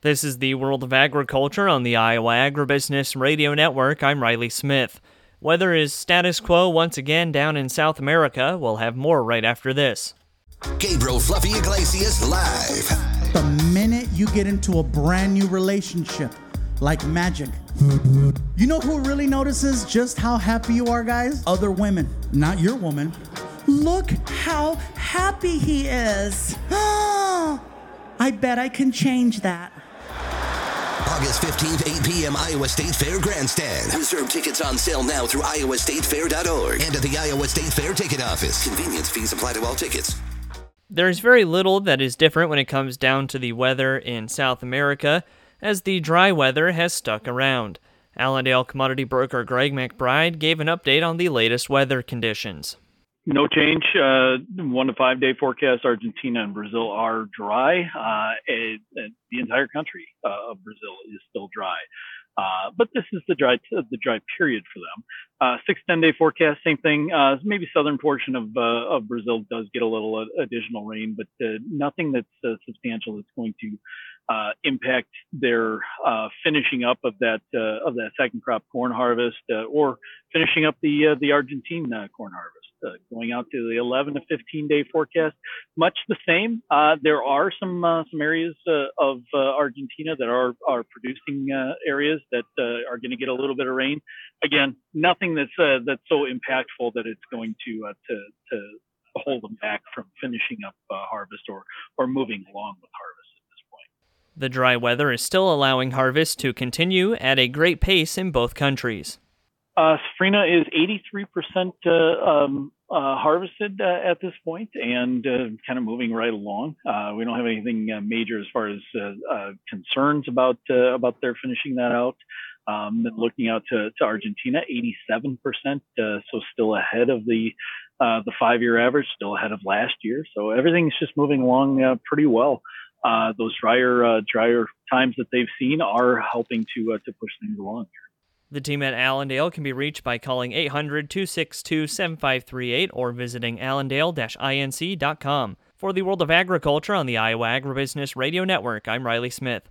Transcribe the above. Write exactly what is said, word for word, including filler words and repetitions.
This is the World of Agriculture on the Iowa Agribusiness Radio Network. I'm Riley Smith. Weather is status quo once again down in South America. We'll have more right after this. Gabriel Fluffy Iglesias live. The minute you get into a brand new relationship, like magic, you know who really notices just how happy you are, guys? Other women, not your woman. Look how happy he is. I bet I can change that. August fifteenth, eight p.m. Iowa State Fair Grandstand. Reserve tickets on sale now through iowa state fair dot org and at the Iowa State Fair Ticket Office. Convenience fees apply to all tickets. There's very little that is different when it comes down to the weather in South America, as the dry weather has stuck around. Allendale commodity broker Greg McBride gave an update on the latest weather conditions. No change. Uh, one to five day forecast. Argentina and Brazil are dry. Uh, it, it, the entire country uh, of Brazil is still dry. Uh, but this is the dry the dry period for them. Uh, six ten day forecast, same thing. Uh, maybe southern portion of uh, of Brazil does get a little additional rain, but uh, nothing that's uh, substantial that's going to uh, impact their uh, finishing up of that uh, of that second crop corn harvest uh, or finishing up the uh, the Argentine uh, corn harvest. Uh, going out to the eleven to fifteen day forecast, much the same. Uh, there are some uh, some areas uh, of uh, Argentina that are are producing uh, areas that uh, are going to get a little bit of rain. Again, nothing that's uh, that's so impactful that it's going to uh, to to hold them back from finishing up uh, harvest or or moving along with harvest at this point. The dry weather is still allowing harvest to continue at a great pace in both countries. Uh, Safrinha is eighty-three percent uh, um, uh, harvested uh, at this point and uh, kind of moving right along. Uh, we don't have anything uh, major as far as uh, uh, concerns about uh, about their finishing that out. Um, looking out to, to Argentina, eighty-seven percent, uh, so still ahead of the uh, the five-year average, still ahead of last year. So everything's just moving along uh, pretty well. Uh, those drier uh, drier times that they've seen are helping to uh, to push things along here. The team at Allendale can be reached by calling eight hundred, two six two, seven five three eight or visiting allendale dash inc dot com. For the World of Agriculture on the Iowa Agribusiness Radio Network, I'm Riley Smith.